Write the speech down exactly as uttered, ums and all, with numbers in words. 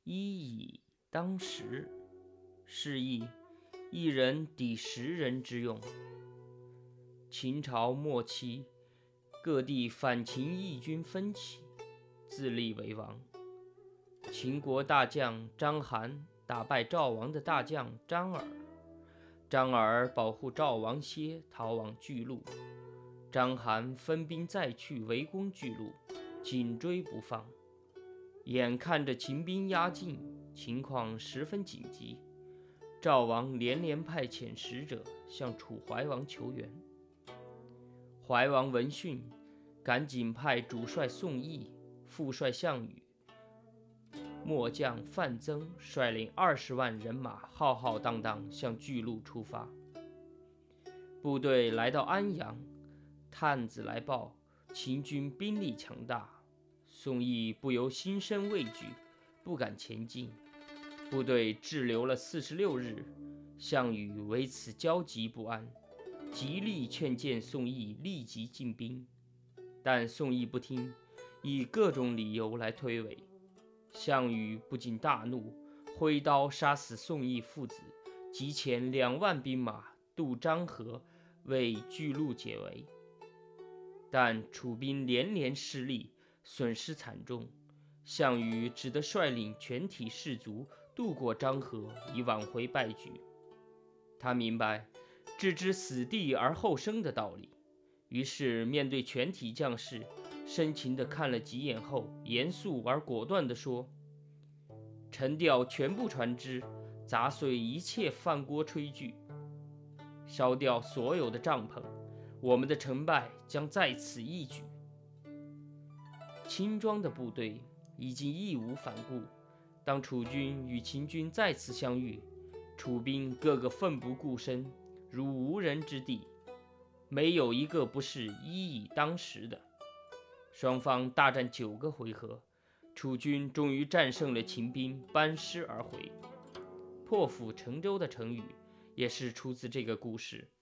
一以当十，是以一人抵十人之用。秦朝末期，各地反秦义军纷起，自立为王。秦国大将章邯打败赵王的大将张耳，张耳保护赵王歇逃往巨鹿，章邯分兵再去围攻巨鹿，紧追不放。眼看着秦兵压境，情况十分紧急，赵王连连派遣使者向楚怀王求援。怀王闻讯，赶紧派主帅宋义、副帅项羽、末将范增率领二十万人马，浩浩荡荡向巨鹿出发。部队来到安阳，探子来报秦军兵力强大，宋义不由心生畏惧，不敢前进。部队滞留了四十六日，项羽为此焦急不安，极力劝谏宋义立即进兵，但宋义不听，以各种理由来推诿。项羽不禁大怒，挥刀杀死宋义父子，集遣两万兵马渡漳河，为巨鹿解围。但楚兵连连失利，损失惨重，项羽只得率领全体士卒渡过漳河，以挽回败局。他明白置之死地而后生的道理，于是面对全体将士，深情地看了几眼后，严肃而果断地说：臣调全部船只，砸碎一切饭锅炊具，烧掉所有的帐篷，我们的成败将在此一举。轻装的部队已经义无反顾，当楚军与秦军再次相遇，楚兵个个奋不顾身，如无人之地，没有一个不是一以当十的。双方大战九个回合，楚军终于战胜了秦兵，班师而回。破釜沉舟的成语也是出自这个故事。